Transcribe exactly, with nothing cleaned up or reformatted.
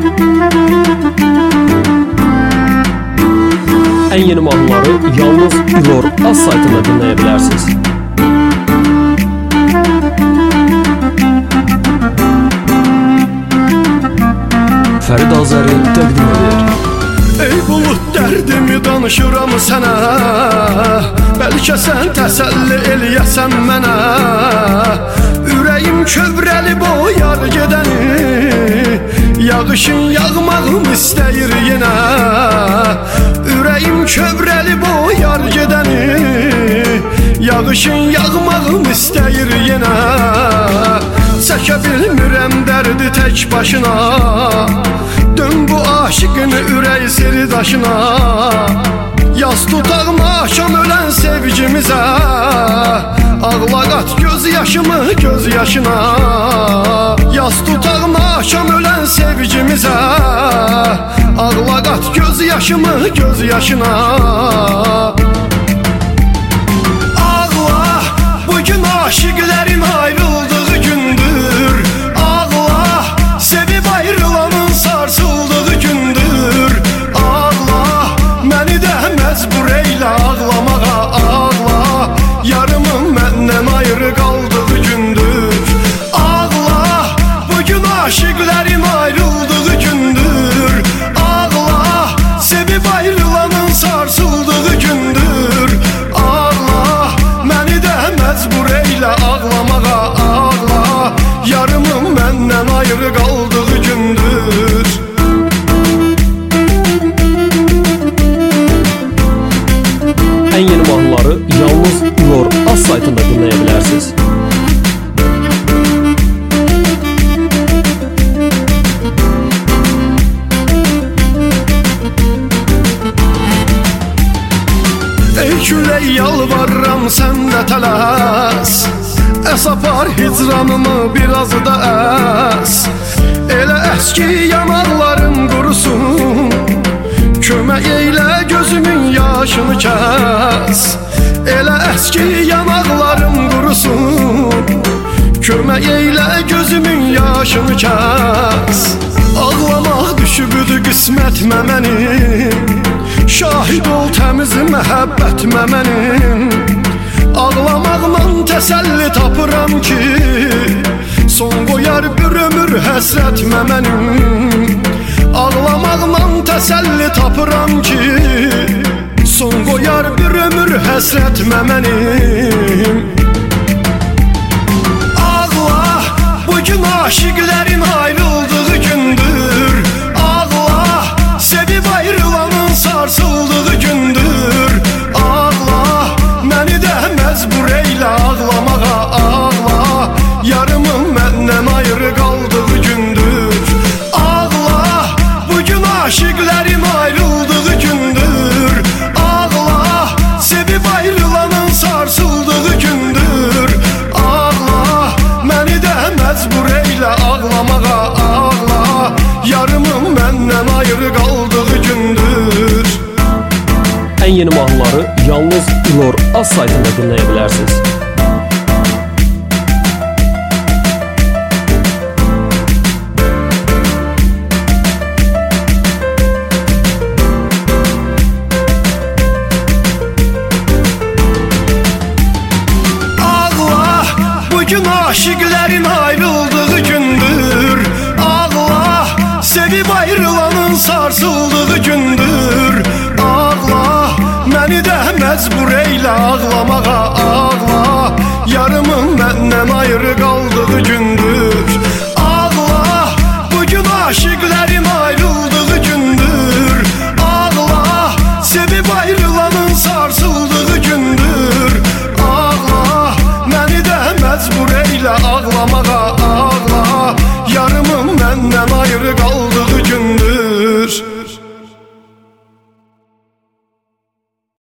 En yeni mahnıları yalnız İlor Az saytında dinleyebilirsiniz. Fərid Azəri təqdim edir. Ey bulut dərdimi danışıram sənə, bəlkə sən təsəlli eləyəsən mənə. Ürəyim kövrəli boyar gedəni, yağışın yağmağım istəyir yenə. Ürəyim kövrəli boyar gedəni, yağışın yağmağım istəyir yenə. Çəkə bilmirəm dərdi tək başına, dön bu aşıqın ürək sirdaşına. Yaz tutağım akşam ölən sevgimizə, ağla qat göz yaşımı göz yaşına. Yaz tutağım akşam ölən sevgimizə, ağla qat göz yaşımı göz yaşına. Ağla, bugün aşıqlərin ayrıldığı gündür. Ağla, sevib ayrılanın sarsıldığı gündür. Ağla, məni də məcbur eylə ağlamağa. Ağla, yarımın məndən ayrı qaldığı gündür. Ağla, bugün aşıqlərin ayrıldığı gündür. Ağla, sevib ayrılanın sarsıldığı gündür. Ağla, məni də məcbur eylə ağlamağa. Ağla, yarımın məndən ayrı qaldığı gündür. En yeni mahnıları yalnız İlor Az saytında dinleyebilirsiniz. Ey külək yalvarıram sən də tələs, əs apar hicranımı biraz da əs. Elə əs ki yanaqlarım qurusun, kömək eylə gözümün yaşını kəs. Elə əs ki yanaqlarım qurusun, kömək eylə gözümün yaşını kəs. Ağlamaq düşübüdü qismətmə mənim, şahid ol təmiz məhəbbətmə mənim. Ağlamaqla təsəlli tapıram ki, son qoyar bir ömür həsrətmə mənim. Ağlamaqla təsəlli tapıram ki, son qoyar bir ömür həsrətmə mənim. Ağla, bugün aşıqlərin ayrıldığı gündür. Ağla, sevib ayrılanın sarsıldığı gündür. Ağla, məni də məcbur eylə ağlamağa. Ağla, yarımın məndən ayrı qaldığı gündür. Ağla, bugün aşıqlərin ayrıldığı gündür. Ağla, sevib ayrılanın sarsıldığı gündür. Ağla, məni də məcbur eylə ağlamağa. Ağla, yarımın məndən ayrı qaldığı gündür. En yeni mahnıları yalnız İlor Az saytında dinleyebilirsiniz. Ağla, bugün aşıqlərin ayrıldığı gündür. Ağla, sevib ayrılanın sarsıldığı gündür. Ağla, məni də məcbur eylə ağlamağa. Ağla, yarımın məndən ayrı qaldığı gündür.